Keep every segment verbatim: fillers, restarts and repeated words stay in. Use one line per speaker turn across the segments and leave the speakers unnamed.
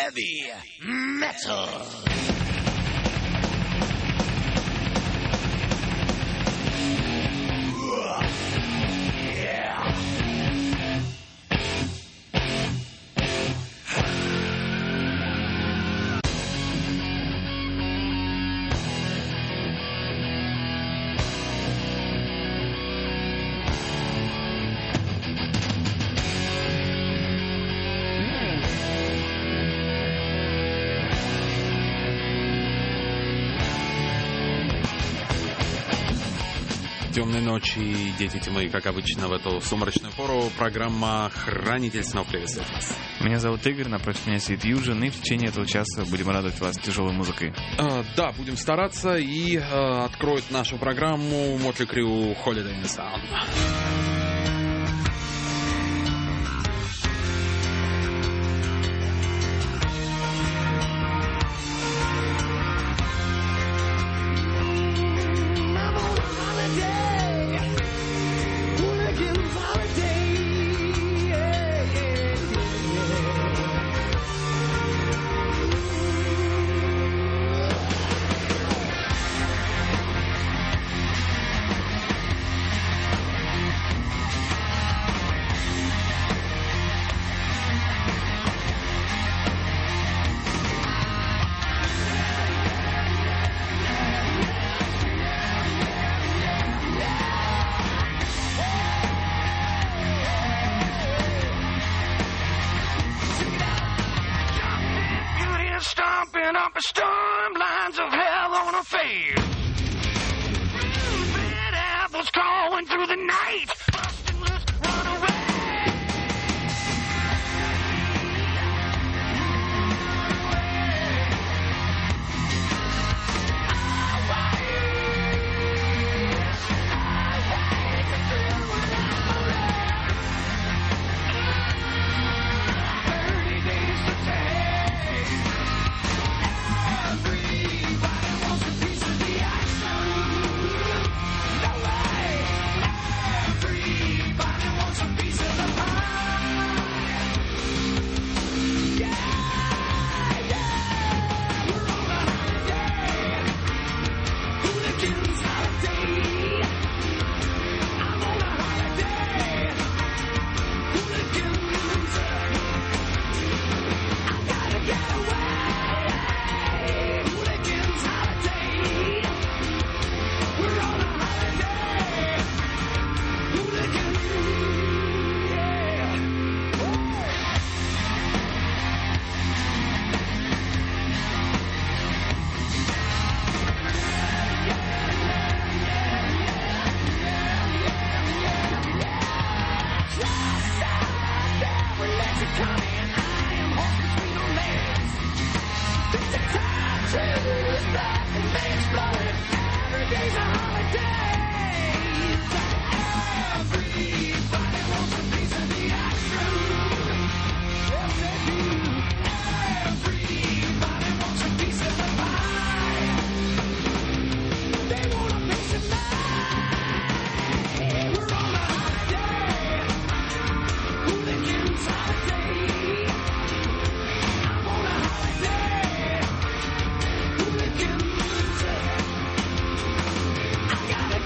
heavy metal.
Темной ночи, дети тьмы, как обычно в эту сумрачную пору, программа «Хранитель снов» приветствует вас.
Меня зовут Игорь, напротив меня сидит Юджин, и в течение этого часа будем радовать вас тяжелой музыкой.
А, да, будем стараться, и а, откроет нашу программу Motley Crue Holiday in the Sun.
Gotta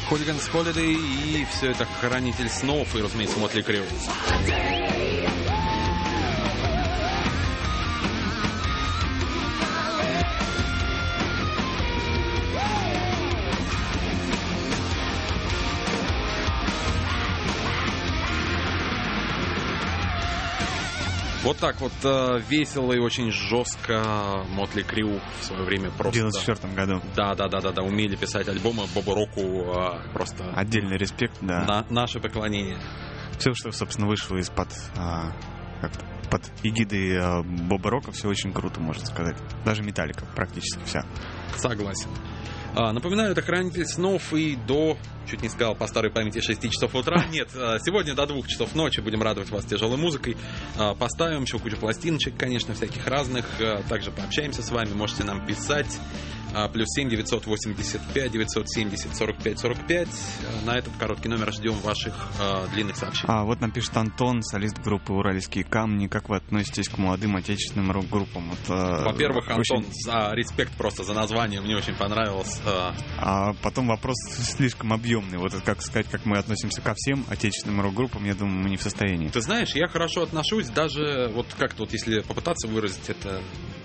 Hooligans Holiday и все это Хранитель снов и, разумеется, Мотли Крю. Вот так вот э, весело и очень жестко Мотли Крю в свое время просто...
В девяносто четвёртом году.
Да, да, да, да, да, умели писать альбомы. Бобу Року э, просто...
Отдельный респект, да.
На, наше поклонение.
Все, что, собственно, вышло из-под... А, как-то, под эгидой а, Боба Рока, все очень круто, можно сказать. Даже Металлика практически вся.
Согласен. А, напоминаю, это Хранитель снов, и до, чуть не сказал, по старой памяти шести часов утра. Нет, сегодня до двух часов ночи будем радовать вас тяжелой музыкой. А, поставим еще кучу пластиночек, конечно, всяких разных. А, также пообщаемся с вами, можете нам писать. А, плюс семь девятьсот восемьдесят пять девятьсот семьдесят сорок пять сорок пять. А, на этот короткий номер ждем ваших а, длинных сообщений.
А вот нам пишет Антон, солист группы «Уральские камни». Как вы относитесь к молодым отечественным рок-группам? Вот, а,
Во-первых, Антон,
очень...
за респект просто за название, мне очень понравилось.
А потом вопрос слишком объемный. Вот как сказать, как мы относимся ко всем отечественным рок-группам, я думаю, мы не в состоянии.
Ты знаешь, я хорошо отношусь, даже вот как-то вот если попытаться выразить это,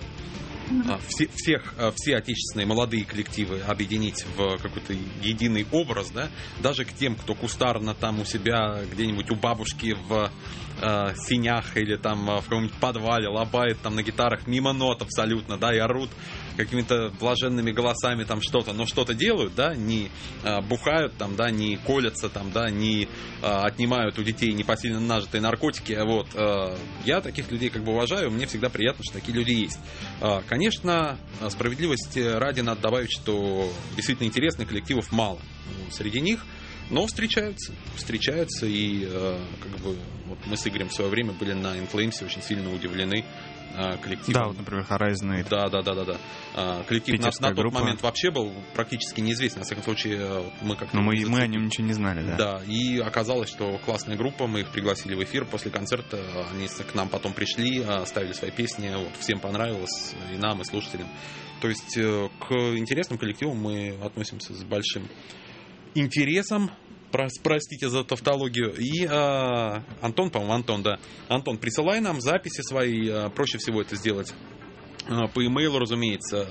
все, всех, все отечественные молодые коллективы объединить в какой-то единый образ, да, даже к тем, кто кустарно там у себя где-нибудь у бабушки в э, синях или там в каком-нибудь подвале лобает там на гитарах мимо нот абсолютно, да, и орут какими-то блаженными голосами там что-то, но что-то делают, да, не э, бухают там, да, не колятся там, да, не э, отнимают у детей непосильно нажитые наркотики, вот. Э, я таких людей как бы уважаю, мне всегда приятно, что такие люди есть. Э, конечно, справедливости ради надо добавить, что действительно интересных коллективов мало среди них, но встречаются, встречаются, и э, как бы вот мы с Игорем в свое время были на In Flames, очень сильно удивлены э, коллективом.
Да, вот, например, Horizon.
Да, да, да, да, да. Э, коллектив на, на тот
группа.
момент вообще был практически неизвестен, во всяком случае, мы как-то...
Но мы, мы о нем ничего не знали, да.
Да, и оказалось, что классная группа, мы их пригласили в эфир после концерта, они к нам потом пришли, ставили свои песни, вот, всем понравилось, и нам, и слушателям. То есть к интересным коллективам мы относимся с большим интересом, простите за тавтологию. И э, Антон, по-моему, Антон, да. Антон, присылай нам записи свои. Э, проще всего это сделать э, по имейлу, разумеется,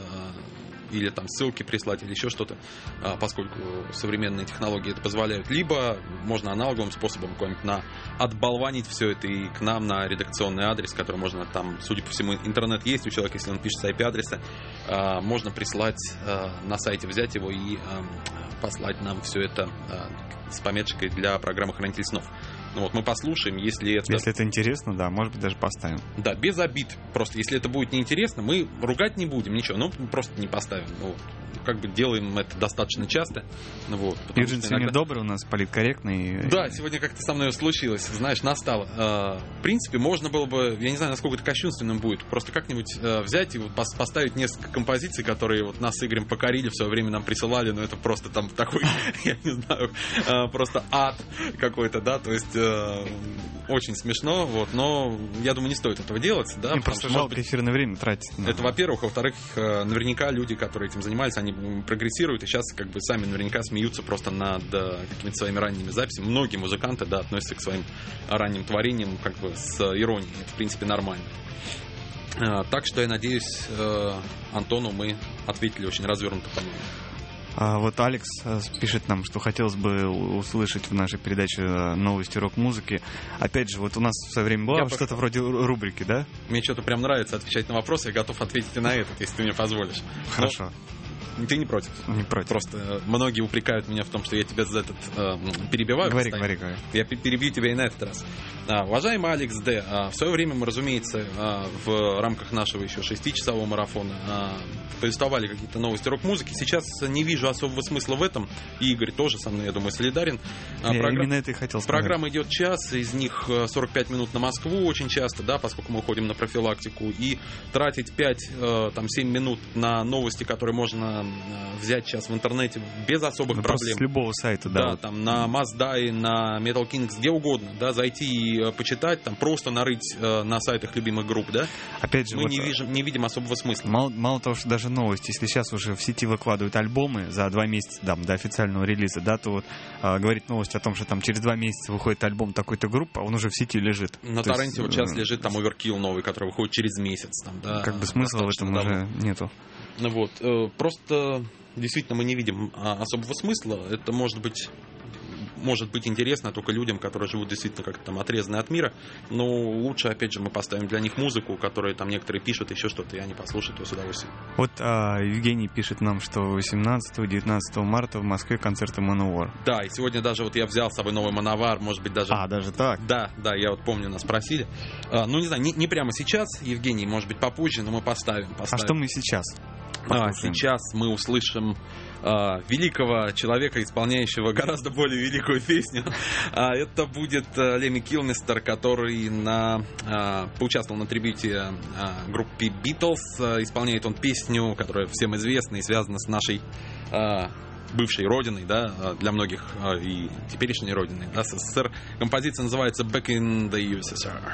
э, или там ссылки прислать, или еще что-то, э, поскольку современные технологии это позволяют. Либо можно аналоговым способом какой-нибудь на отболванить все это и к нам на редакционный адрес, который можно там, судя по всему, интернет есть у человека, если он пишет с ай пи-адреса, э, можно прислать э, на сайте, взять его и э, послать нам все это э, с пометочкой для программы «Хранитель снов». Ну вот мы послушаем, если это...
Если это интересно, да, может быть, даже поставим.
Да, без обид. Просто если это будет неинтересно, мы ругать не будем, ничего. Ну, просто не поставим. Ну, как бы делаем это достаточно часто. Ну, вот,
Юджин сегодня
иногда...
добрый у нас, политкорректный.
Да, сегодня как-то со мной случилось. Знаешь, настало. В принципе, можно было бы, я не знаю, насколько это кощунственным будет, просто как-нибудь взять и вот поставить несколько композиций, которые вот нас с Игорем покорили, в свое время нам присылали, но это просто там такой, я не знаю, просто ад какой-то, да, то есть очень смешно, вот, но я думаю, не стоит этого делать, да.
Мне просто жалко быть, эфирное время тратить.
На... Это, во-первых, во-вторых, наверняка люди, которые этим занимались, они прогрессируют и сейчас как бы сами наверняка смеются просто над какими-то своими ранними записями. Многие музыканты, да, относятся к своим ранним творениям как бы с иронией. Это, в принципе, нормально. Так что я надеюсь, Антону мы ответили очень развернуто, по-моему.
А вот Алекс пишет нам, что хотелось бы услышать в нашей передаче новости рок-музыки. Опять же, вот у нас в свое время было что-то вроде рубрики, да?
Мне что-то прям нравится отвечать на вопросы, я готов ответить и на этот, если ты мне позволишь.
Хорошо.
Но ты не против?
Не против.
Просто многие упрекают меня в том, что я тебя за этот э, перебиваю.
Говори, говори, говори.
Я перебью тебя и на этот раз. А, уважаемый Алекс Д., а, в свое время мы, разумеется, а, в рамках нашего еще шестичасового марафона а, повествовали какие-то новости рок-музыки. Сейчас не вижу особого смысла в этом. И Игорь тоже со мной, я думаю, солидарен.
А, я программ... именно это и хотел сказать.
Программа идет час, из них сорок пять минут на Москву очень часто, да, поскольку мы уходим на профилактику. И тратить пять-семь минут на новости, которые можно взять сейчас в интернете без особых
ну,
проблем.
С любого сайта, да.
Да, вот. Там на Mazda, на Metal Kings, где угодно, да, зайти и почитать, там просто нарыть э, на сайтах любимых групп, да.
Опять же,
мы
вот
не, видим, не видим особого смысла.
Мало, мало того, что даже новости, если сейчас уже в сети выкладывают альбомы за два месяца да, до официального релиза, да, то вот э, говорит новость о том, что там через два месяца выходит альбом такой-то группы, а он уже в сети лежит.
На
то
торренте вот сейчас
э,
лежит там Overkill новый, который выходит через месяц, там, да.
Как бы смысла в этом
давно.
уже нету.
Ну вот, э, просто действительно мы не видим а, особого смысла. Это может быть, может быть интересно только людям, которые живут действительно как-то там отрезаны от мира. Но лучше, опять же, мы поставим для них музыку, которую там некоторые пишут, еще что-то, и они послушают ее с удовольствием.
Вот а, Евгений пишет нам, что восемнадцатого-девятнадцатого марта в Москве концерты Manowar.
Да, и сегодня даже вот я взял с собой новый Manowar, может быть даже...
А, даже так?
Да, да, я вот помню, нас просили. А, ну, не знаю, не, не прямо сейчас, Евгений, может быть попозже, но мы поставим. поставим.
А что мы сейчас?
А, сейчас мы услышим а, великого человека, исполняющего гораздо более великую песню. А, это будет а, Лемми Килмистер, который на, а, поучаствовал на трибьюте а, группе Beatles. А, исполняет он песню, которая всем известна и связана с нашей а, бывшей родиной, да, для многих а, и теперешней родиной, да, СССР. Композиция называется Back in the ю эс эс ар.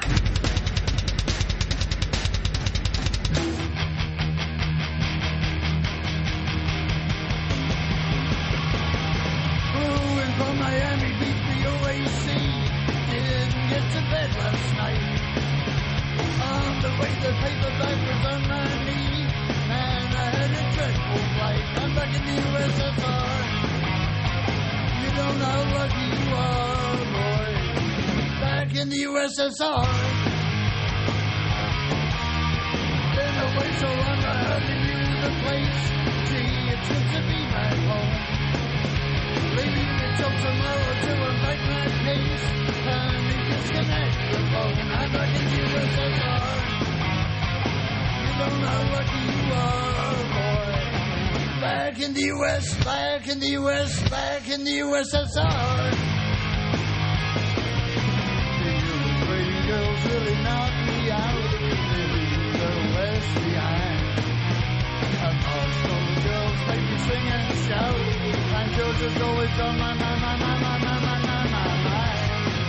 In the U S S R, been away so long I hardly knew the place. Gee, it's good to be back home. Leaving the till tomorrow to invite my case. Time to disconnect the phone. I'm back in the U S S R. You don't know how lucky you are, boy. Back in the U S, back in the U S, back in the U S S R. Girls really knock me out, they leave the West behind. And all girls make me sing and shout, and Georgia's always on my, my, my, my, my, my, my, my, my mind.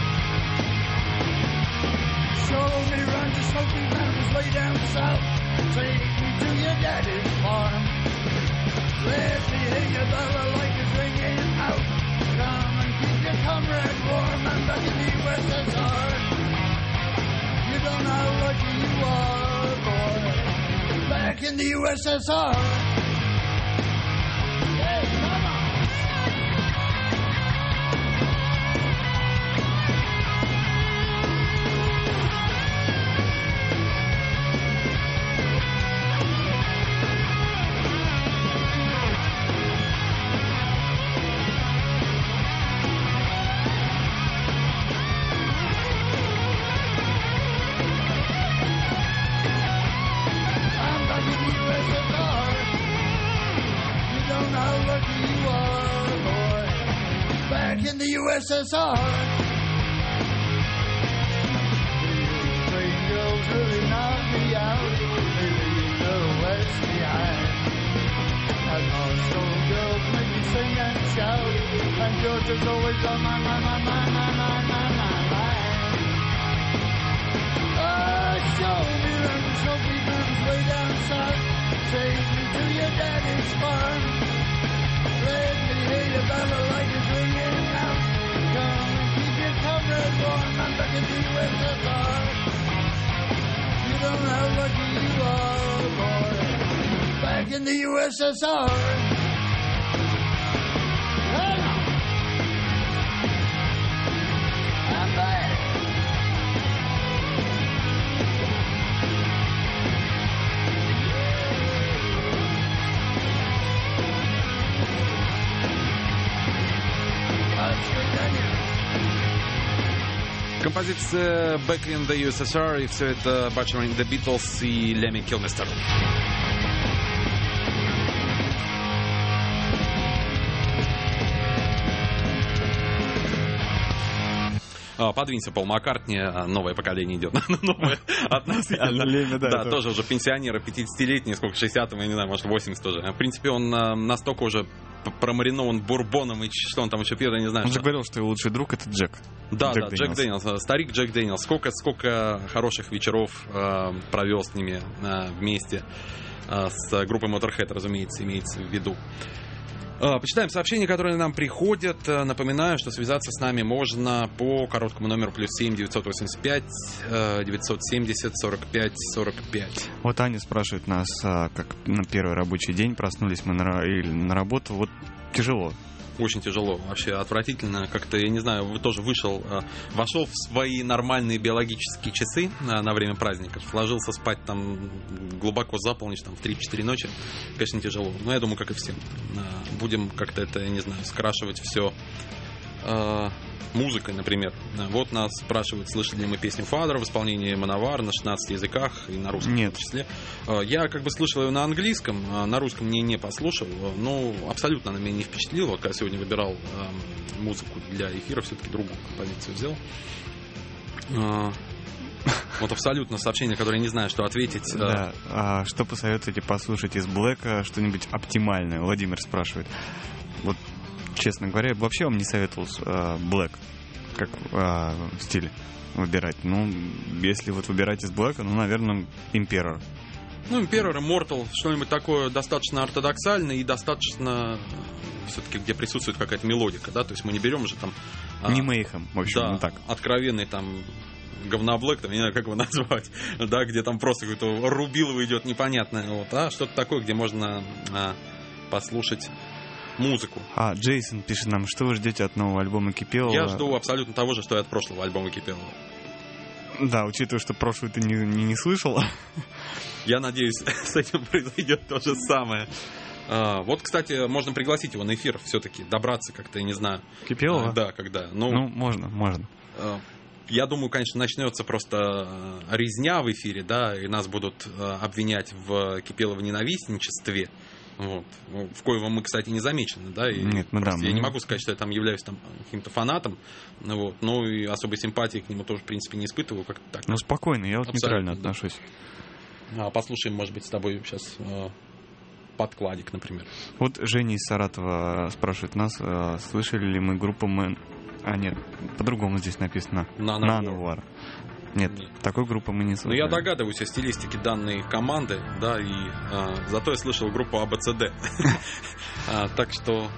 Show me run to Smoky Mountains way down south, take me to your daddy's farm. Let me hear your balalaika's ringing out, come and keep your comrade warm. I'm back in the U S S R. You don't know how lucky you are, boy. Back in the U S S R. Hey, come on. In the U S S R, train girls really knock me out. They leave the West behind. And Arsenal girls make me sing and shout. And Georgia's always on my, my, my, my, my, my, my, my mind. Oh, show me around the Smoky Mountains way down south. Take me to your daddy's farm. Let me hear your balalaikas ringing out. Come and keep your comrades warm. I'm back in the U S S R. You don't know how lucky you are, boy. Back in the U S S R. Hang on. I'm back.
Композиция Back in the ю эс эс ар, и все это Butchering the Beatles и Lemmy Kilmister. А, подвинься, Пол Маккартни, новое поколение идет. Новое относительно. Да, тоже уже пенсионеры пятидесятилетние, сколько, шестьдесят, я не знаю, может, восемьдесят тоже. В принципе, он настолько уже промаринован бурбоном, и что он там еще пьет, я не знаю.
Он же говорил, что его лучший друг — это Джек.
Да, да, Джек Дэниелс, старик Джек Дэниелс. Сколько, сколько хороших вечеров провел с ними вместе, с группой Motorhead, разумеется, имеется в виду. Почитаем сообщения, которые нам приходят. Напоминаю, что связаться с нами можно по короткому номеру плюс семь девятьсот восемьдесят пять девятьсот семьдесят сорок пять сорок пять.
Вот Аня спрашивает нас, как на первый рабочий день проснулись мы на, или на работу. Вот тяжело.
Очень тяжело, вообще отвратительно. Как-то, я не знаю, тоже вышел, вошел в свои нормальные биологические часы на время праздников, ложился спать там глубоко за полночь, там в три-четыре ночи. Конечно, тяжело. Но я думаю, как и всем. Будем как-то это, я не знаю, скрашивать все музыкой, например. Вот нас спрашивают, слышали ли мы песню Father в исполнении Мановар на шестнадцати языках и на русском.
Нет.
В том числе. Я как бы слышал ее на английском, на русском не, не послушал, но абсолютно она меня не впечатлила. Когда сегодня выбирал музыку для эфира, все-таки другую композицию взял. Вот абсолютно сообщение, которое я не знаю, что ответить.
Да. А что посоветуете послушать из Блэка, что-нибудь оптимальное? Владимир спрашивает. Вот, честно говоря, вообще вам не советовал Блэк как э, стиль выбирать. Ну, если вот выбирать из Блэка, ну, наверное, Emperor.
Ну, Emperor, Immortal, что-нибудь такое достаточно ортодоксальное и достаточно все-таки, где присутствует какая-то мелодика, да, то есть мы не берем уже там...
Не Mayhem, в общем,
да,
ну так.
Откровенный там говноблэк, там, не знаю, как его назвать, да, где там просто какой-то рубилово идет непонятное, вот, а что-то такое, где можно а, послушать музыку.
А, Джейсон пишет нам, что вы ждете от нового альбома Кипелова?
Я жду абсолютно того же, что и от прошлого альбома Кипелова.
Да, учитывая, что прошлый ты не, не, не слышал.
Я надеюсь, с этим произойдет то же самое. А, вот, кстати, можно пригласить его на эфир все-таки, добраться как-то, я не знаю.
Кипелова?
А, да, когда. Ну,
ну, можно, можно.
А, я думаю, конечно, начнется просто резня в эфире, да, и нас будут обвинять в Кипелово ненавистничестве. Вот. В коем мы, кстати, не замечены, да, и
Нет, мы, да,
я
мы...
не могу сказать, что я там являюсь там каким-то фанатом, вот, ну и особой симпатии к нему тоже, в принципе, не испытываю, как-то так.
Ну, спокойно, я вот
абсолютно,
нейтрально
да.
отношусь.
А, послушаем, может быть, с тобой сейчас э, подкладик, например.
Вот Женя из Саратова спрашивает нас, э, слышали ли мы группу Мэн... А, нет, по-другому здесь написано. Nanowar. Нет, Нет, такой группы мы не слышали.
Ну, я догадываюсь о стилистике данной команды, да, и а, зато я слышал группу а бэ цэ дэ. Так что...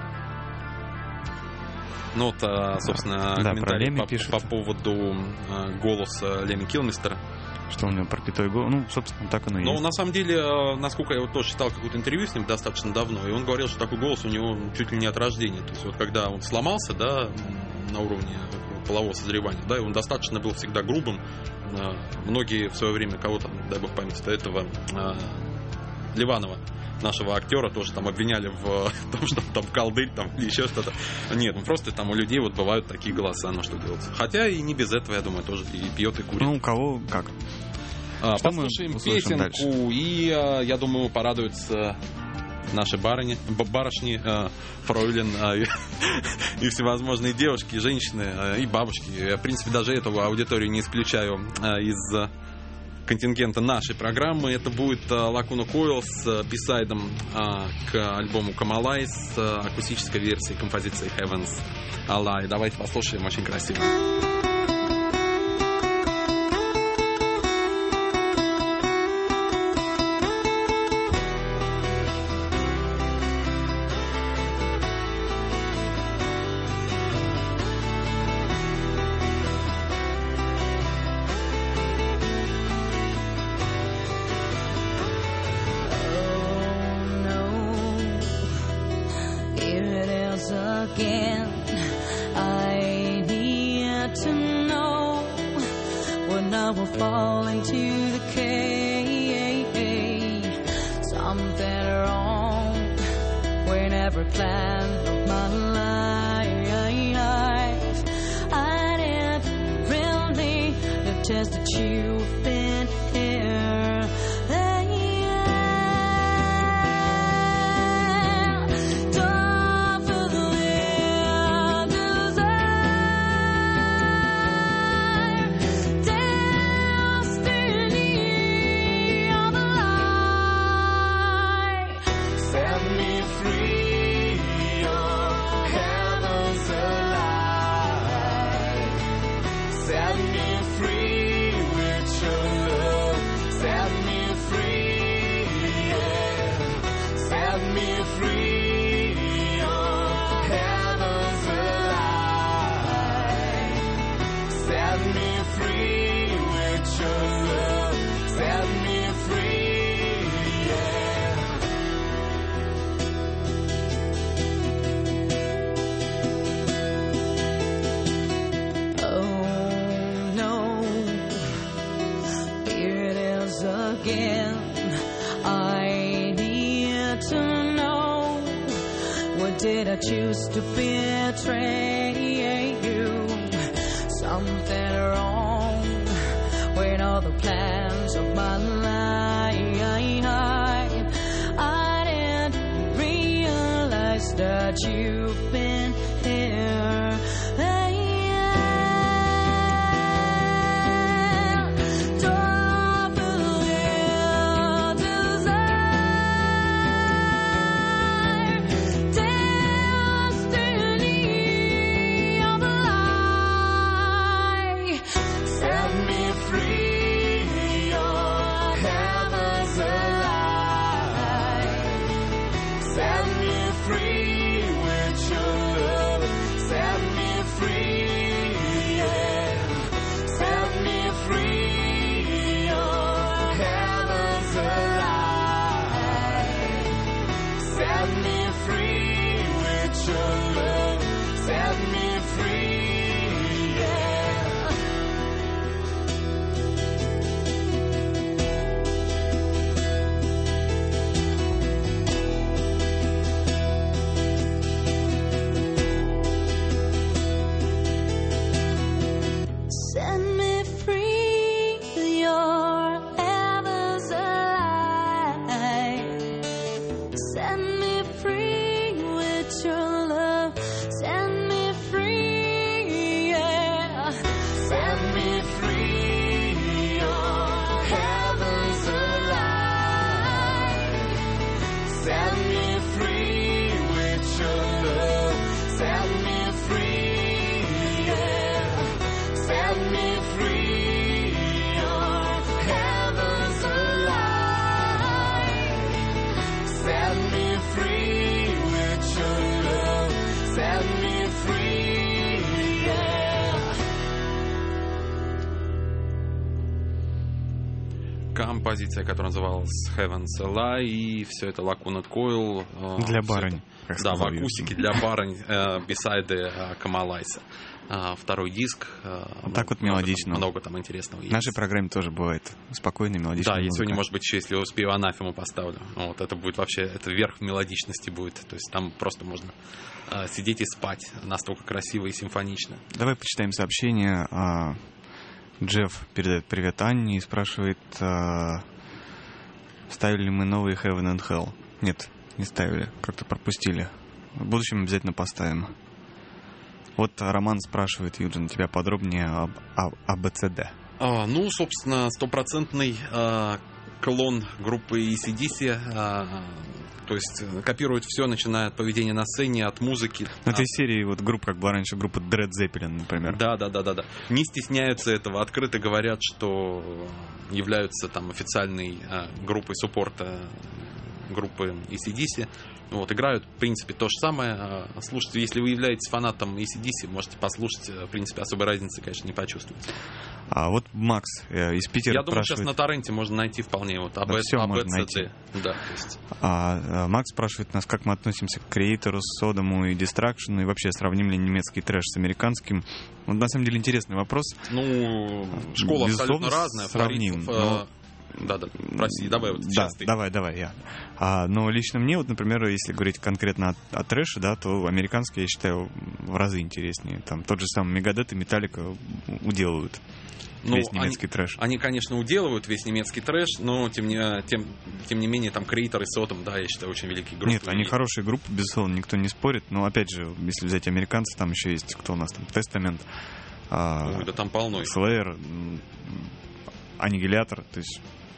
Ну, вот, собственно, комментарий по поводу голоса Лемми Килмистера.
Что у него пропитой голос. Ну, собственно, так оно и есть.
Но на самом деле, насколько я вот тоже читал какое-то интервью с ним достаточно давно, и он говорил, что такой голос у него чуть ли не от рождения. То есть вот когда он сломался, да, на уровне полового созревания, да, и он достаточно был всегда грубым. Многие в свое время, кого там, дай бог памяти, до этого Ливанова, нашего актера, тоже там обвиняли в том, что там колдырь там, или еще что-то. Нет, ну просто там у людей вот бывают такие голоса, ну что делать. Хотя и не без этого, я думаю, тоже и пьет, и курит.
Ну, у кого как.
А, послушаем песенку, дальше? И я думаю, порадуются наши барыни, барышни, э, фройлен э, и всевозможные девушки, женщины э, и бабушки. Я, в принципе, даже эту аудиторию не исключаю э, из э, контингента нашей программы. Это будет э, Lacuna Coil с э, бисайдом э, к альбому Камалай с э, акустической версией композиции Heavens Ally. Давайте послушаем, очень красиво.
me free, your heaven's alive. Set me free with your love, set me free, yeah.
Oh no, here it is again. I need to know, what did I choose to betray you? Something wrong with all the plans of my life. I didn't realize that you've been here.
Композиция, которая называлась Heaven's Lie, и все это Lacuna Coil.
Для барынь.
Это, да, в акустике для барынь, бисайды Камалайса. Второй диск.
Так вот мелодично.
Много там интересного есть.
В нашей программе тоже бывает спокойный, мелодичный.
Да, и сегодня, может быть, еще, если я успею, анафему поставлю. Вот, это будет вообще, это верх мелодичности будет. То есть там просто можно э, сидеть и спать. Настолько красиво и симфонично.
Давай почитаем сообщение. Джефф передает привет Анне и спрашивает, ставили ли мы новые Heaven and Hell. Нет, не ставили, как-то пропустили. В будущем обязательно поставим. Вот Роман спрашивает, Юджин, тебя подробнее об А Бэ Цэ Дэ.
А, ну, собственно, стопроцентный а, клон группы и си ди си. А, то есть копирует все, начиная от поведения на сцене, от музыки.
Ну, это из серии вот групп, как была раньше группа Дред Зеппелин, например.
Да, да, да, да, да. Не стесняются этого, открыто говорят, что являются там официальной а, группой суппорта группы и си ди си. Вот, играют, в принципе, то же самое. Слушайте, если вы являетесь фанатом и си ди си, можете послушать. В принципе, особой разницы, конечно, не почувствуете.
А вот Макс э, из Питера
Я думаю,
спрашивает...
сейчас на торренте можно найти вполне вот АБ,
да, все
А Бэ
можно
Цэ
найти.
Дэ. Да, то есть...
а, Макс спрашивает нас, как мы относимся к Creator, Содому и Distraction, и вообще сравним ли немецкий трэш с американским. Вот, на самом деле, интересный вопрос.
Ну, школа
безусловно,
абсолютно разная.
Сравним.
Флоридов,
но...
Да, да, прости, давай вот
да,
сейчас ты.
давай, давай, я. А, но лично мне, вот, например, если говорить конкретно о, о трэше, да, то американский, я считаю, в разы интереснее. Там тот же самый Мегадет и Металлика уделывают
ну,
весь немецкий
они,
трэш.
Они, конечно, уделывают весь немецкий трэш, но тем не, тем, тем не менее, там Creator и Sodom, да, я считаю, очень великие группы.
Нет, они
и...
хорошие группы, безусловно, никто не спорит. Но опять же, если взять американцев, там еще есть, кто у нас там, Testament, а,
Ой, да там полно.
Slayer, Аннигилятор, то есть...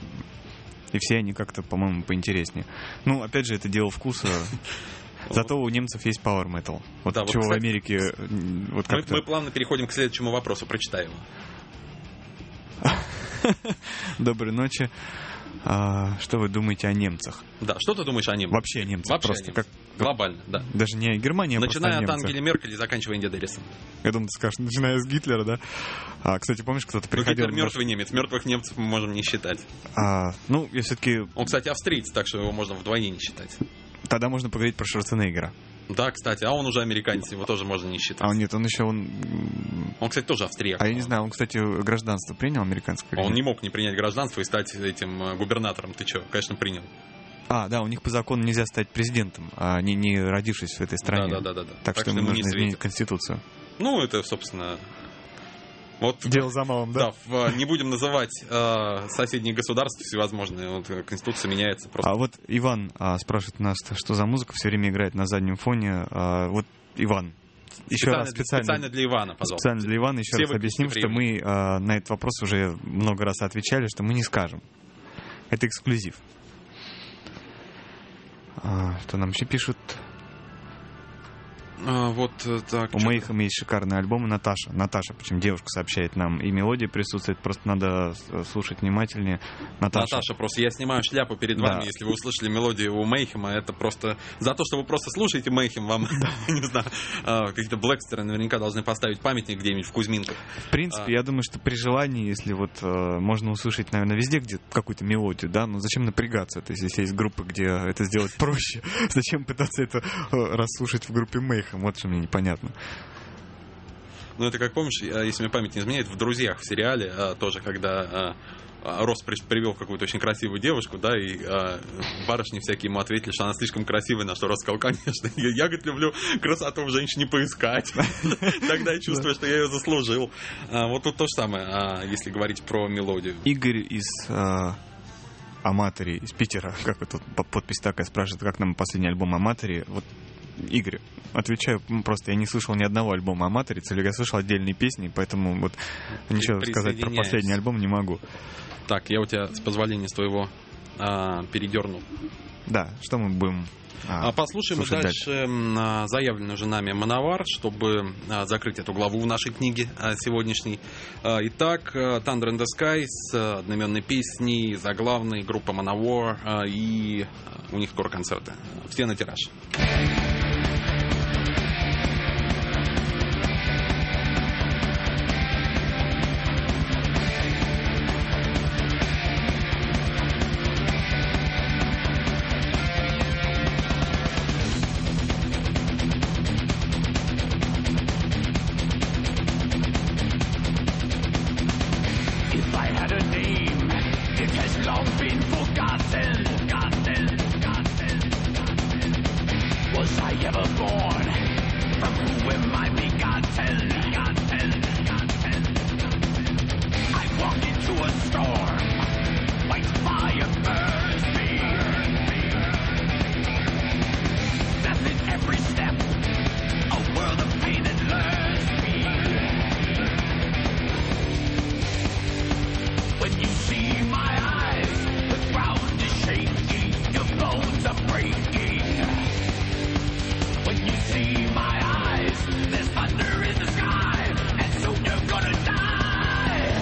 И все они как-то, по-моему, поинтереснее. Ну, опять же, это дело вкуса. Зато у немцев есть Power Metal. Вот
да,
чего
вот, кстати,
в Америке... Вот
мы, мы плавно переходим к следующему вопросу. Прочитай его.
Доброй ночи. А, что вы думаете о немцах?
Да, что ты думаешь о немцах?
Вообще о немцах.
Вообще
просто
о немцах.
как
Глобально, да.
даже не о Германии, а
Начиная
просто о
от
немцах.
Ангели Меркель и заканчивая Инди Деррисом.
Я думаю, ты скажешь, начиная с Гитлера, да? А, кстати, помнишь, кто-то
Ну,
приходил...
Гитлер мертвый немец, мертвых немцев мы можем не считать.
А, ну, я все-таки...
Он, кстати, австриец, так что его можно вдвойне не считать.
Тогда можно поговорить про Шварценеггера.
Да, кстати, а он уже американец, его тоже можно не считать.
А он нет, он еще... Он,
Он, кстати, тоже австрияк.
а я не знаю, он, кстати, гражданство принял американское?
Он не мог не принять гражданство и стать этим э, губернатором. Ты что? Конечно, принял.
А, да, у них по закону нельзя стать президентом, а не, не родившись в этой стране.
Да, да, да, да.
Так,
Так
что
что
ему
ему не
нужно изменить
светит.
Конституцию.
Ну, это, собственно... Вот,
Дело за малым, да?
да, в- не будем называть э, соседние государства всевозможные. Вот, э, Конституция меняется просто.
А вот Иван а, спрашивает нас, что за музыка все время играет на заднем фоне. А, вот, Иван, еще
специально,
раз специально,
специально для Ивана, пожалуйста.
специально для Ивана еще
Все
раз объясним,
выпуски
что мы а, на этот вопрос уже много раз отвечали, что мы не скажем. Это эксклюзив. А, что нам еще пишут?
А, вот э, так.
У
чё-
Мейхема есть шикарный альбом Наташа. Наташа, причем девушка сообщает нам, и мелодия присутствует, просто надо с- слушать внимательнее. Наташа.
Наташа, просто я снимаю шляпу перед
Да.
вами, если вы услышали мелодию у Мейхема, это просто за то, что вы просто слушаете Мейхем, вам, не знаю, а, какие-то Блэкстеры наверняка должны поставить памятник где-нибудь в Кузьминках.
В принципе, я думаю, что при желании, если вот э, можно услышать, наверное, везде, где какую-то мелодию, да, но зачем напрягаться? То есть, если есть группы, где это сделать проще, зачем пытаться это э, расслушать в группе Мейхем? Вот что мне непонятно.
Ну, это как помнишь, а, если мне память не изменяет, в «Друзьях» в сериале а, тоже, когда а, а, Росс при- привел какую-то очень красивую девушку, да, и а, барышни всякие ему ответили, что она слишком красивая, на что Росс сказал, конечно, я, я, говорит, люблю красоту в женщине поискать. Тогда я чувствую, что я ее заслужил. А, Вот тут то же самое, а, если говорить про мелодию.
Игорь из э, Аматори, из Питера, как вот тут по- подпись такая, спрашивает, как нам последний альбом Аматори. Вот, Игорь, отвечаю, м, просто я не слышал ни одного альбома Аматори, я слышал отдельные песни, поэтому вот ничего сказать про
Присоединяюсь.
последний альбом не могу.
Так, я у тебя с позволения с твоего а, передернул.
Да, что мы будем а,
А Послушаем мы
слушать
дальше м, а, заявленный уже нами «Мановар», чтобы а, закрыть эту главу в нашей книге а, сегодняшней. А, Итак, а, «Thunder in the Sky» с а, одноименной песней, заглавной, группа «Мановар», а, и а, у них скоро концерты. Все на тираж.
If I had a name, it has long been forgotten. Forgotten, forgotten, forgotten. Was I ever born? From who am I begotten? Begotten, begotten. I walk into a storm, white fire burns me. Death in every step, a world of pain that learns me. When you see my eyes, the ground is shaking, your bones are breaking. When you see my eyes, there's thunder in the sky, and soon you're gonna die.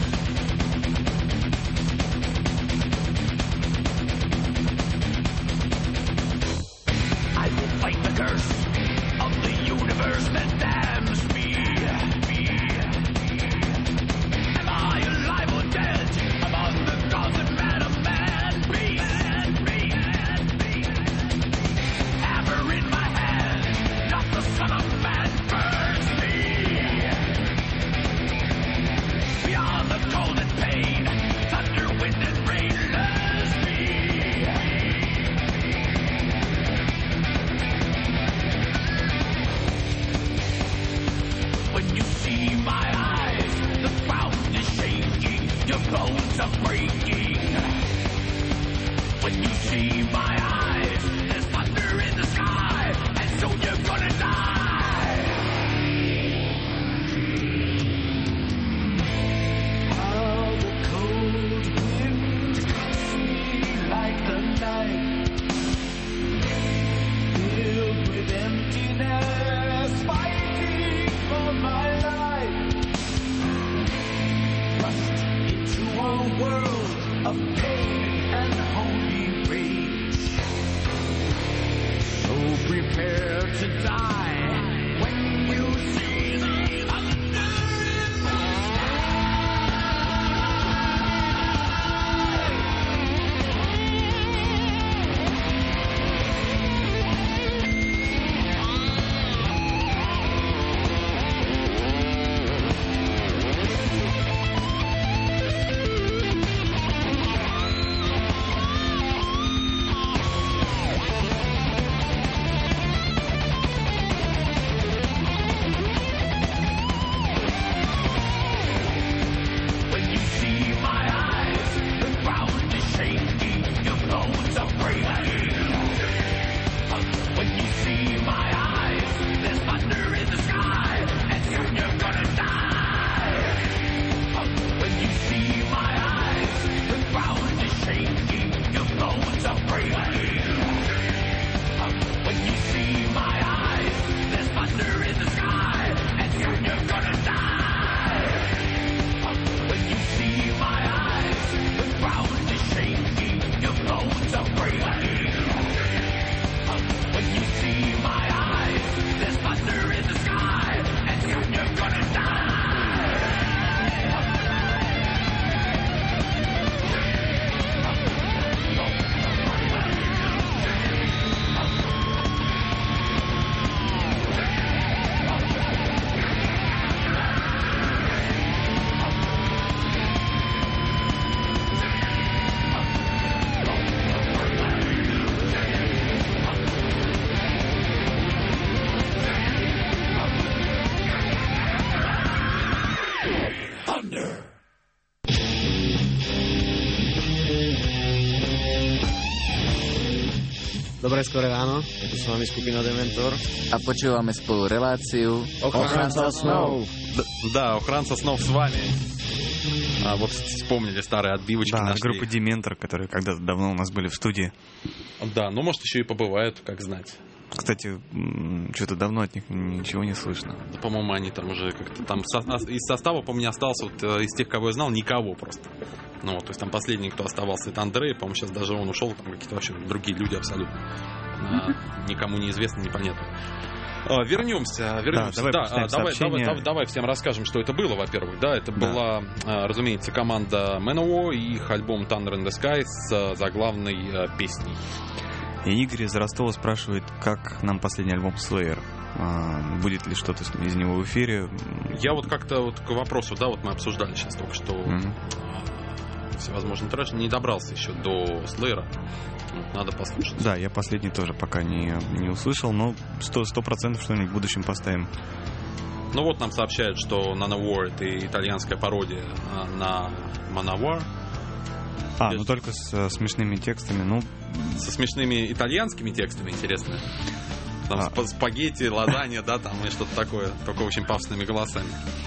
I will fight the curse of the universe that damns me. Am I alive or dead? Among the gods and man of man be. Hammer in my hand, not the son of man burns me. Beyond the cold and pain, thunder, wind, and rain lures me. When you see my eyes, the ground is shaking, your bones are breaking. When you see my eyes, there's thunder in the sky, and soon you're gonna die. How the cold wind cuts me like the night, filled with emptiness, fighting for my life. Thrust into a world of pain prepare to die when you see the thunder in the
Dobré skore ráno, je tu s vami skupina Dementor.
A počúvame spolu reláciu
Ochranca снов.
Да, охранца снов с вами. А вот вспомнили старые отбивочки.
Да,
нашли.
группа Дементор, которые когда-то давно у нас были в студии.
Да, ну может еще и побывают, как знать.
Кстати, что-то давно от них ничего не слышно.
Да, по-моему, они там уже как-то там со- из состава, по-моему, не остался вот из тех, кого я знал, никого просто. Ну вот, то есть там последний, кто оставался, это Андрей, по-моему, сейчас даже он ушел, там какие-то вообще другие люди абсолютно. А, никому неизвестно, непонятно. А, вернемся, вернемся.
Да, давай,
да,
почитаем
а, давай,
сообщение.
давай, давай всем расскажем, что это было, во-первых. Да, это
Да.
была, а, разумеется, команда Manowar и их альбом Thunder in the Sky с а, заглавной а, песней.
И Игорь из Ростова спрашивает, как нам последний альбом Slayer. А, будет ли что-то из него в эфире?
Я вот как-то вот к вопросу, да, вот мы обсуждали сейчас только что
Мгм.
всевозможный трэш, не добрался еще до Слэйра. Вот, надо послушать.
Да, я последний тоже пока не, не услышал, но сто процентов что-нибудь в будущем поставим.
Ну вот нам сообщают, что Manowar — это итальянская пародия а, на Manowar.
А,
Без-
ну только с э, смешными текстами, ну,
Со смешными итальянскими текстами, интересно. Там
А.
спа- спагетти, лазанья, да, там и что-то такое. Только очень пафосными голосами.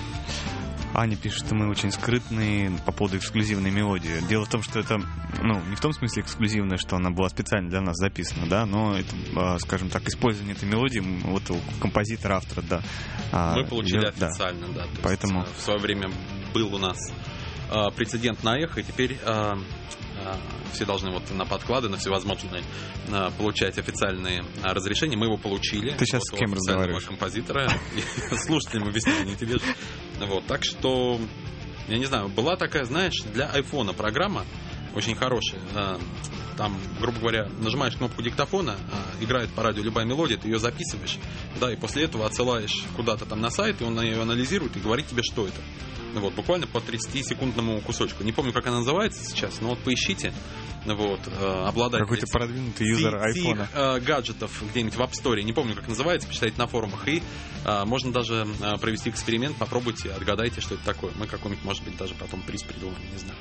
Аня пишет, что мы очень скрытные по поводу эксклюзивной мелодии. Дело в том, что это, ну, не в том смысле эксклюзивная, что она была специально для нас записана, да, но это, а, скажем так, использование этой мелодии вот у композитора, автора, да. а,
Мы получили
её- да.
официально, да. То
Поэтому-
есть, э, в свое время был у нас э, прецедент на эхо, и теперь э, э, все должны вот на подклады, на всевозможные э, получать официальные э, разрешения. Мы его получили.
Ты сейчас
Вот
с кем
у официального
разговариваешь?
композитора. Слушателям объясняю, не тебе же. Вот, так что, я не знаю, была такая, знаешь, для айфона программа очень хорошая. Э, Там, грубо говоря, нажимаешь кнопку диктофона, э, играет по радио любая мелодия, ты ее записываешь, да, и после этого отсылаешь куда-то там на сайт, и он ее анализирует и говорит тебе, что это. Ну вот, буквально по тридцатисекундному кусочку. Не помню, как она называется сейчас, но вот поищите. Вот, э, обладатель
Какой-то
этих-
продвинутый юзер
си- сих,
айфона.
э, гаджетов где-нибудь в App Store, не помню, как называется, почитайте на форумах, и э, можно даже э, провести эксперимент, попробуйте, отгадайте, что это такое. Мы какой-нибудь, может быть, даже потом приз придумаем, не знаю.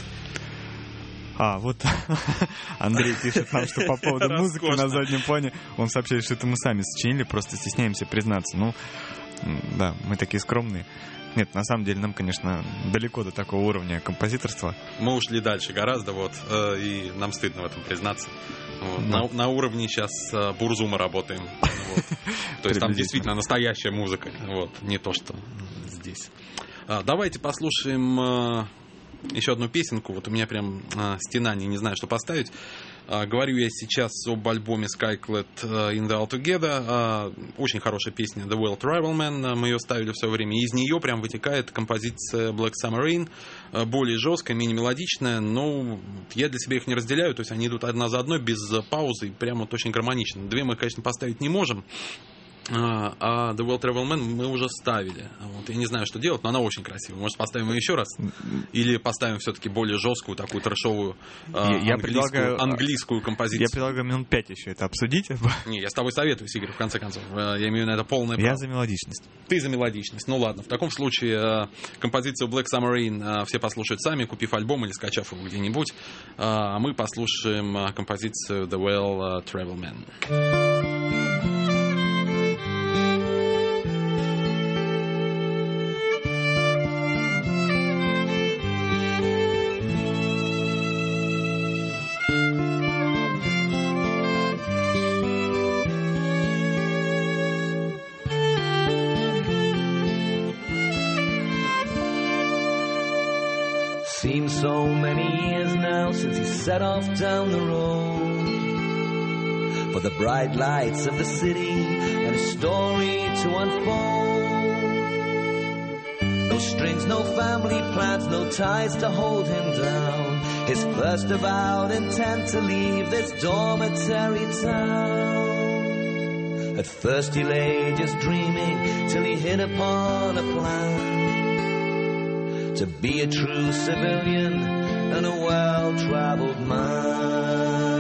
А, вот Андрей пишет нам, что по поводу музыки на заднем плане, он сообщает, что это мы сами сочинили, просто стесняемся признаться. Ну, м, да, мы такие скромные. Нет, на самом деле нам, конечно, далеко до такого уровня композиторства.
Мы ушли дальше гораздо, вот, э, и нам стыдно в этом признаться. Вот.
Да.
На, на уровне сейчас э, Бурзума работаем. Вот. То есть там
Приблизительно.
действительно настоящая музыка, вот, не то, что здесь. А, давайте послушаем э, еще одну песенку. Вот у меня прям э, стенание, не знаю, что поставить. А, говорю я сейчас об альбоме Skyclad In The Altogether. А, очень хорошая песня The Well Travel Man. Мы ее ставили в свое время. Из нее прям вытекает композиция Black Summer Rain. А, более жесткая, менее мелодичная. Но я для себя их не разделяю. То есть они идут одна за одной, без паузы. И прям вот очень гармонично. Две мы, конечно, поставить не можем. А The Well Travel Man мы уже ставили. Вот. Я не знаю, что делать, но она очень красивая. Может, поставим ее еще раз? Или поставим все-таки более жесткую, такую трэшовую
Я,
английскую,
я предлагаю,
английскую композицию?
Я предлагаю минут пять еще это обсудить.
Не, я с тобой советуюсь, Игорь, в конце концов. Я имею на это полное право.
Я за мелодичность.
Ты за мелодичность. Ну ладно, в таком случае композицию Black Summer Rain все послушают сами, купив альбом или скачав его где-нибудь. А мы послушаем композицию The Well Travel Man.
Seems so many years now since he set off down the road for the bright lights of the city and a story to unfold. No strings, no family plans, no ties to hold him down. His first avowed intent to leave this dormitory town. At first he lay just dreaming till he hit upon a plan to be a true civilian and a well-traveled man.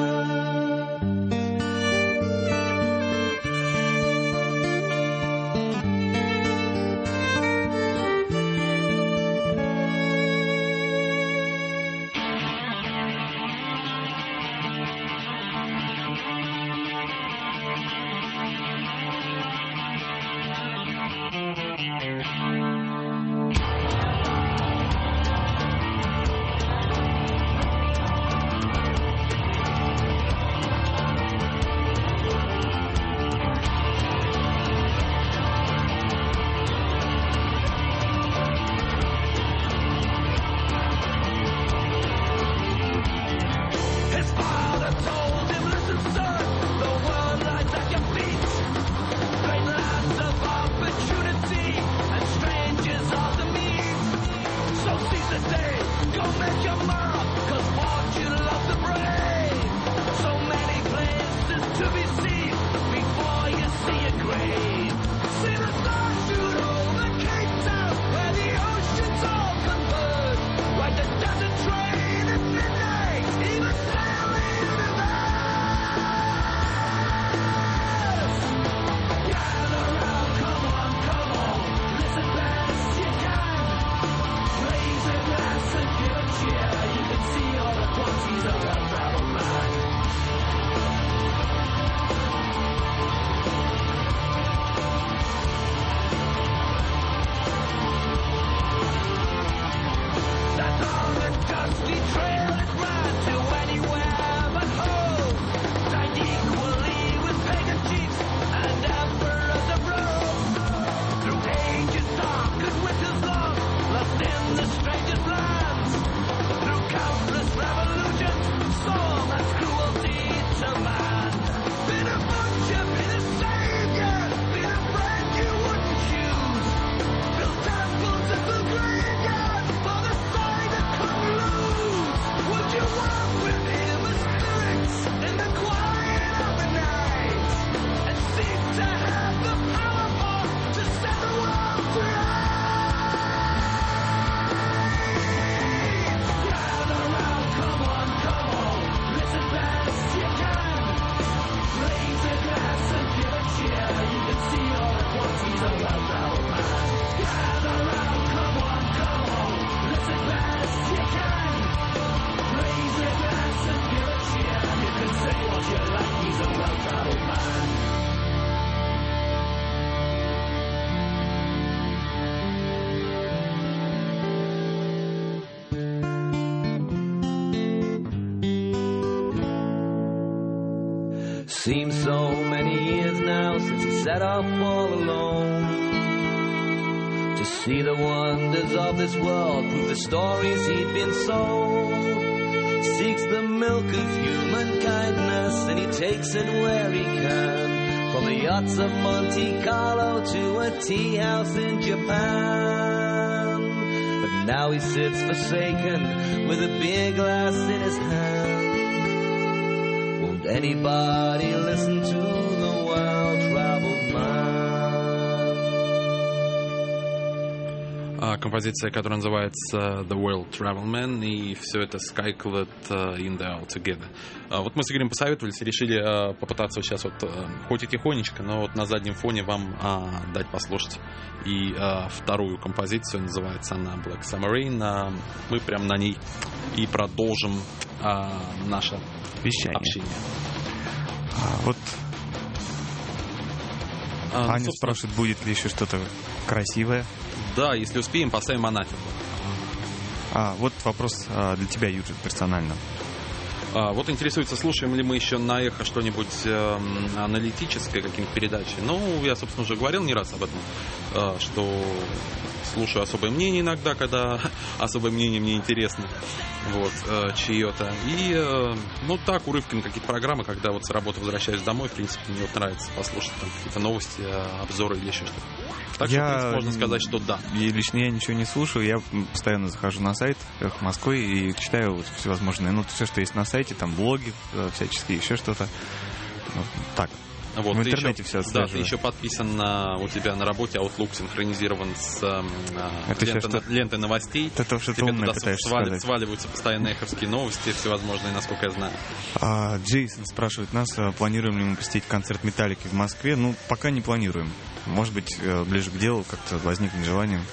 Seems so many years now since he set off all alone to see the wonders of this world, prove the stories he'd been sold. seeks the milk of human kindness, and he takes it where he can. From the yachts of Monte Carlo to a tea house in Japan. But now he sits forsaken with a beer glass in his hand. Won't anybody listen to the well-traveled man?
Композиция, которая называется The World Travel Man, и все это Skyclad in the Altogether. Вот мы с Игорем посоветовались и решили попытаться сейчас вот, хоть и тихонечко, но вот на заднем фоне вам дать послушать и вторую композицию, называется она Black Summer Rain. Мы прям на ней и продолжим наше
вещание.
Общение.
А, вот
а,
Аня собственно... спрашивает, будет ли еще что-то красивое.
Да, если успеем, поставим анафему.
А, вот вопрос а, для тебя, Юджин, персонально.
А, вот интересуется, слушаем ли мы еще на эхо что-нибудь э, аналитическое, какие-нибудь передачи. Ну, я, собственно, уже говорил не раз об этом, э, что слушаю особое мнение иногда, когда особое мнение мне интересно, вот, э, чье-то. И, э, ну, так, урывки на какие-то программы, когда вот с работы возвращаюсь домой, в принципе, мне вот нравится послушать там какие-то новости, обзоры или еще что-то. Так
я,
что, в принципе, можно сказать, что да.
И лично я ничего не слушаю, я постоянно захожу на сайт «Эхо Москвы» и читаю вот всевозможные, ну, все, что есть на сайте, там блоги всяческие, еще что-то. Ну, так.
Вот,
в интернете
еще,
все
да, ты еще подписан на, у тебя на работе Outlook синхронизирован с э, лентой,
что...
лентой новостей.
Это что
тебе туда
свали,
сваливаются постоянно эховские новости, всевозможные, насколько я знаю.
А, Джейсон спрашивает нас, планируем ли мы посетить концерт Металлики в Москве. Ну, пока не планируем. Может быть, ближе к делу как-то возникнет желание.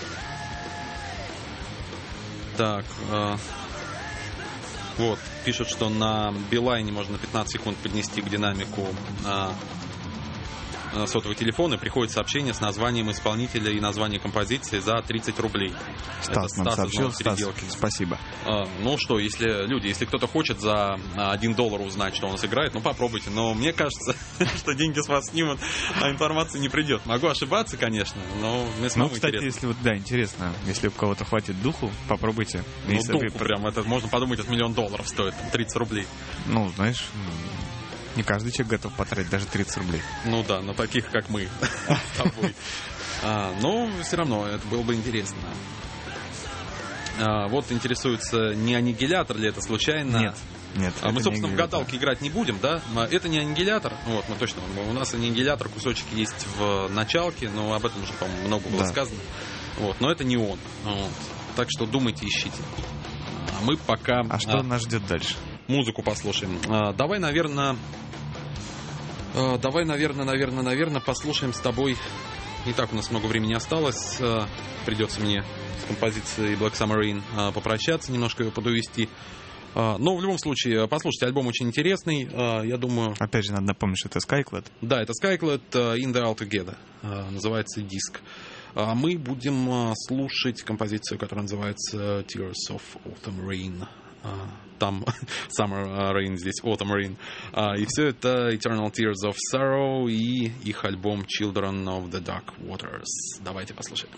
Так, э, вот, пишут, что на Билайне можно пятнадцать секунд поднести к динамику э, сотовый телефон, и приходит сообщение с названием исполнителя и названием композиции за тридцать рублей.
Стас нам сообщил. Стас, спасибо.
А, ну что, если люди, если кто-то хочет за один доллар узнать, что он сыграет, ну попробуйте. Но мне кажется, что деньги с вас снимут, а информации не придет. Могу ошибаться, конечно, но мне самому
ну, кстати,
интересно.
если вот, да, интересно, если у кого-то хватит духу, попробуйте.
Ну,
если
духу
вы...
прям, это можно подумать, это миллион долларов стоит, тридцать рублей.
Ну, знаешь... Не каждый человек готов потратить даже тридцать рублей.
Ну да, но таких, как мы с тобой. А, но все равно, это было бы интересно. А, вот интересуется, не аннигилятор ли это случайно?
Нет. Нет,
а мы, собственно, в гадалки играть не будем, да? Это не аннигилятор. Вот, мы точно. У нас аннигилятор, кусочки есть в началке, но об этом уже, по-моему, много было да. сказано. Вот, но это не он. Вот. Так что думайте, ищите. А мы пока...
А что а, нас ждет дальше?
Музыку послушаем. А, давай, наверное... А, давай, наверное, наверное, наверное, послушаем с тобой... Не так у нас много времени осталось. А, придется мне с композицией Black Summer Rain а, попрощаться, немножко ее подувести. А, но в любом случае, послушайте, альбом очень интересный. А, я думаю...
Опять же, надо напомнить, что это Skyclad.
Да, это Skyclad in the Altogether. А, называется диск. А мы будем а, слушать композицию, которая называется Tears of Autumn Rain. Там Summer Rain, здесь Autumn Rain. И все это Eternal Tears of Sorrow и их альбом Children of the Dark Waters. Давайте послушаем.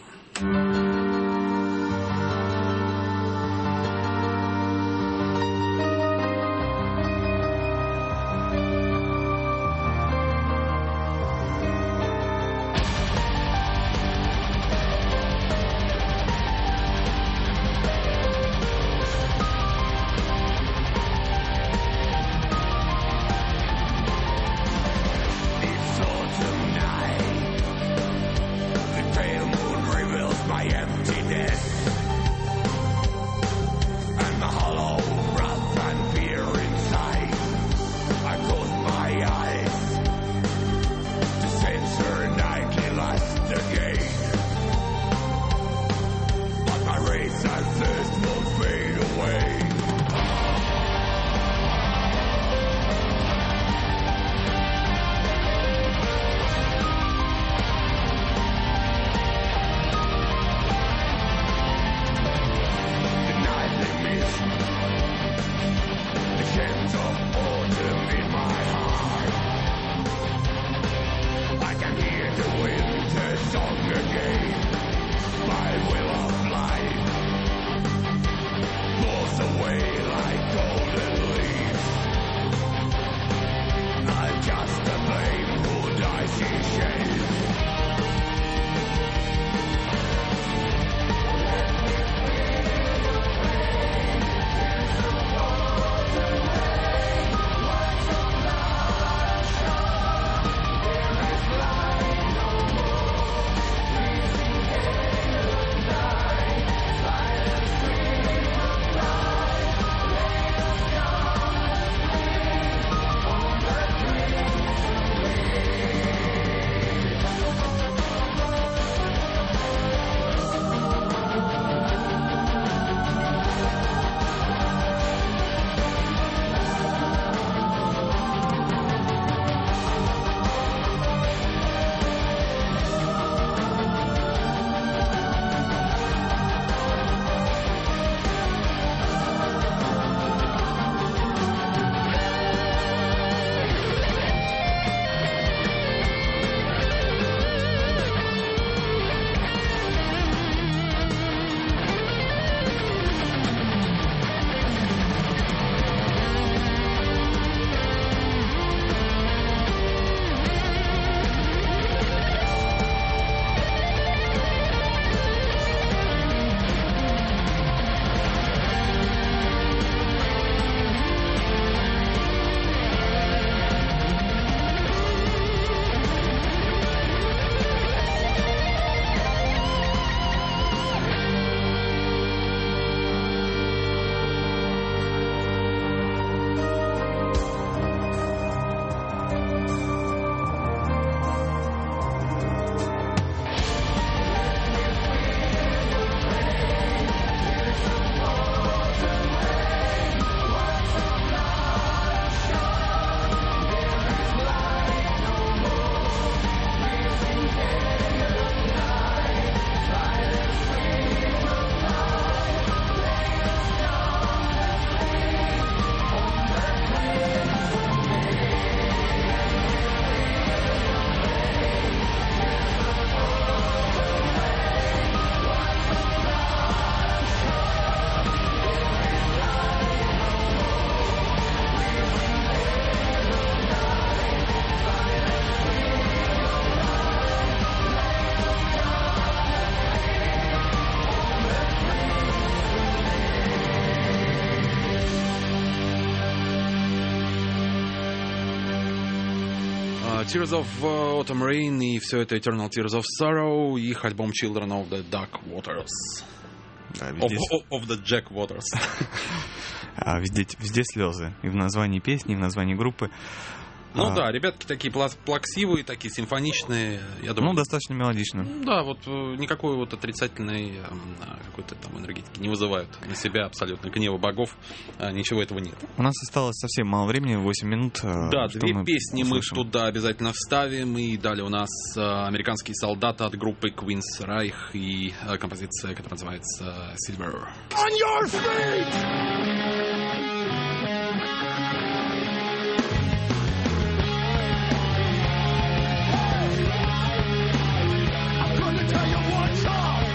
Empty
Tears of Autumn Rain и все это Eternal Tears of Sorrow, их альбом Children of the Dark Waters.
Да,
Of,
везде,
of, of the Jack Waters.
а, везде, везде слезы. И в названии песни, и в названии группы.
Ну
А,
да, ребятки такие пла- плаксивые, такие симфоничные, я думаю.
Ну, достаточно мелодично.
Да, вот э, никакой вот отрицательной э, какой-то там энергетики не вызывают на себя абсолютно гнева богов, э, ничего этого нет.
У нас осталось совсем мало времени, восемь минут. э,
Да,
что
две
мы
песни мы
услышим?
туда обязательно вставим, и далее у нас э, «Американские солдаты» от группы Queen's Reich и э, композиция, которая называется «Silver».
On your feet! I'm gonna tell you what's up.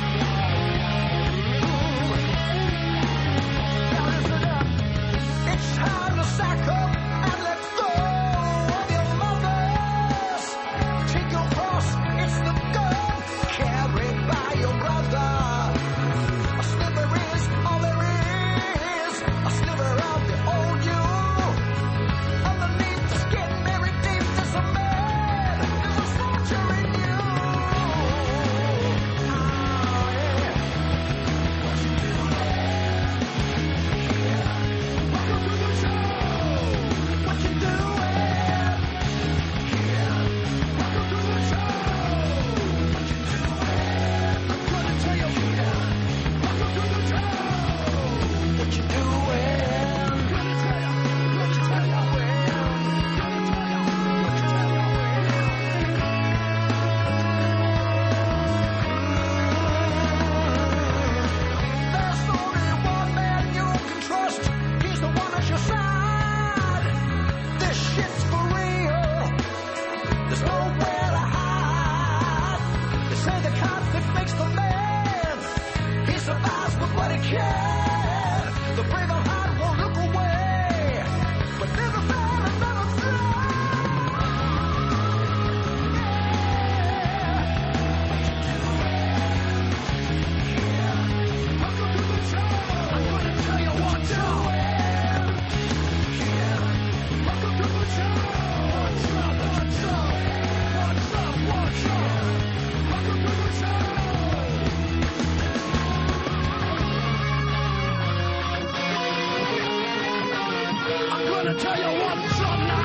Now listen up. It's time to sack up and let go of your mothers. Take your cross, it's the gun carried by your brother. A sliver is all there is. A sliver of the old you. Underneath the skin, very deep, there's a man. There's a soldier in you. Oh, yeah. What you doing? Yeah. Welcome to the show. What you doing? Yeah. Welcome to the show. What you doing? I'm gonna tell you. Yeah. Welcome to the show. What you doing? I'm gonna tell you. What you tell you? I'm gonna tell you. What you tell you? There's only one man you can trust. He's the one at your side. This shit's for real. There's nowhere to hide. They say the conflict makes the man. He survives with what he can. The brave of heart won't look away. But never found another thrill. Welcome to the show. I'm gonna tell you what's up. Welcome to the show. What's up? What's up? What's up? What's up? Welcome to the show. I'm gonna tell you what's up now.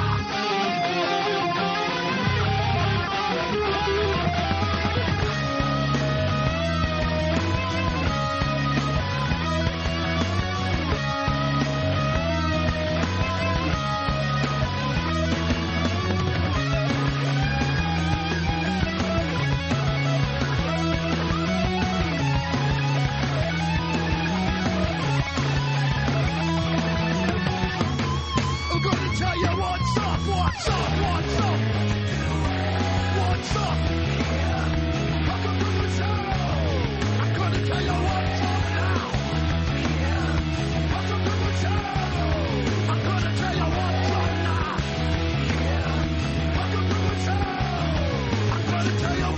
I'm gonna tell you what's up, what's up, what's up. What's up? Welcome to the show. I'm gonna tell you what's up now. Welcome to the show. I'm gonna tell you what's up now. Welcome to the show. I'm gonna tell you.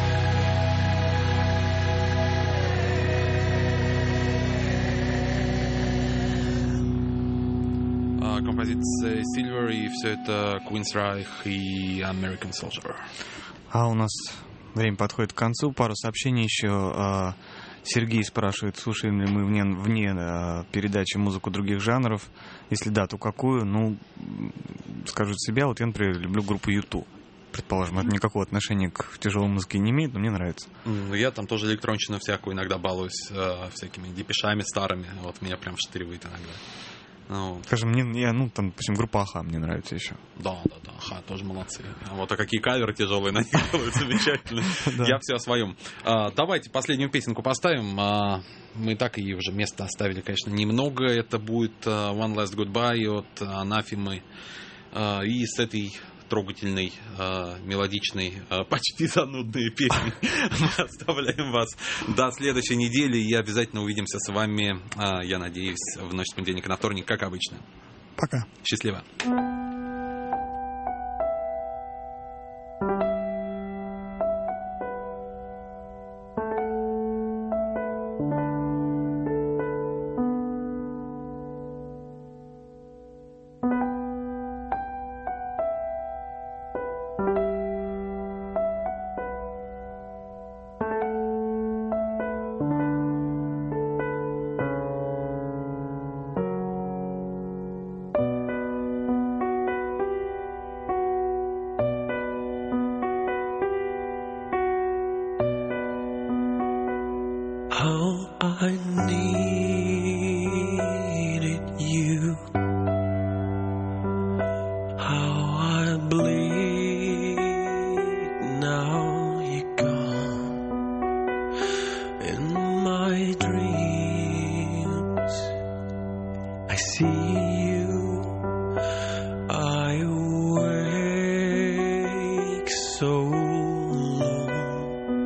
А, композиция Silver и все это Queen's Reich и American Soldier.
А у нас время подходит к концу. Пару сообщений еще. А, Сергей спрашивает, слушаем ли мы вне, вне а, передачи музыку других жанров. Если да, то какую? Ну, скажу от себя, вот я, например, люблю группу ю ту. Предположим, это никакого отношения к тяжелой музыке не имеет, но мне нравится.
М, Я там тоже электронщину всякую иногда балуюсь, э, всякими депешами старыми. Вот меня прям вштыривает иногда. Ну,
Скажем, мне, я, ну, там, допустим, группа Аха мне нравится еще.
да, да, да, ха, тоже молодцы. А вот а какие каверы тяжелые на них делают, замечательно. Я все о своем. А, давайте последнюю песенку поставим. А, мы так и уже место оставили, конечно, немного. Это будет а, One Last Goodbye от Анафемы. А, и с этой трогательной, э, мелодичной, э, почти занудной песни мы оставляем вас до следующей недели. И обязательно увидимся с вами, э, я надеюсь, в ночь с понедельника на вторник, как обычно.
Пока.
Счастливо.
Thank you.
I needed you. How I bleed now you're gone. In my dreams I see you. I wake so alone.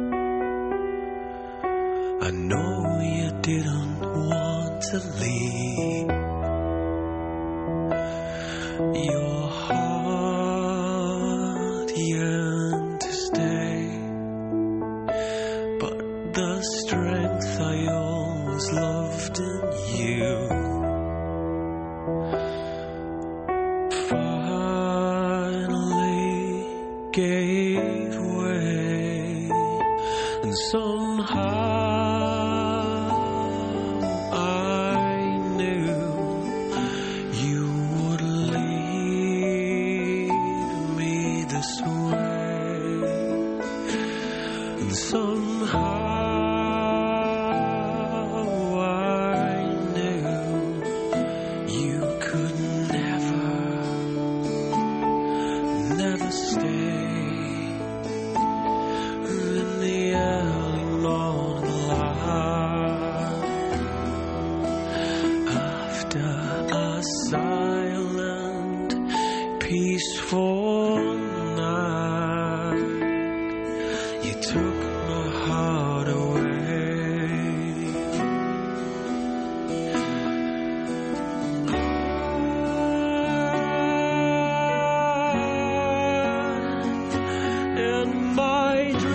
I know you didn't want to leave. Your heart yearned to stay, but the strength I always loved in you finally gave way, and somehow I knew you would lead me this way, and somehow I knew you could never, never stay. In the early morning light, after a silent, peaceful night, you took my heart away. In my dreams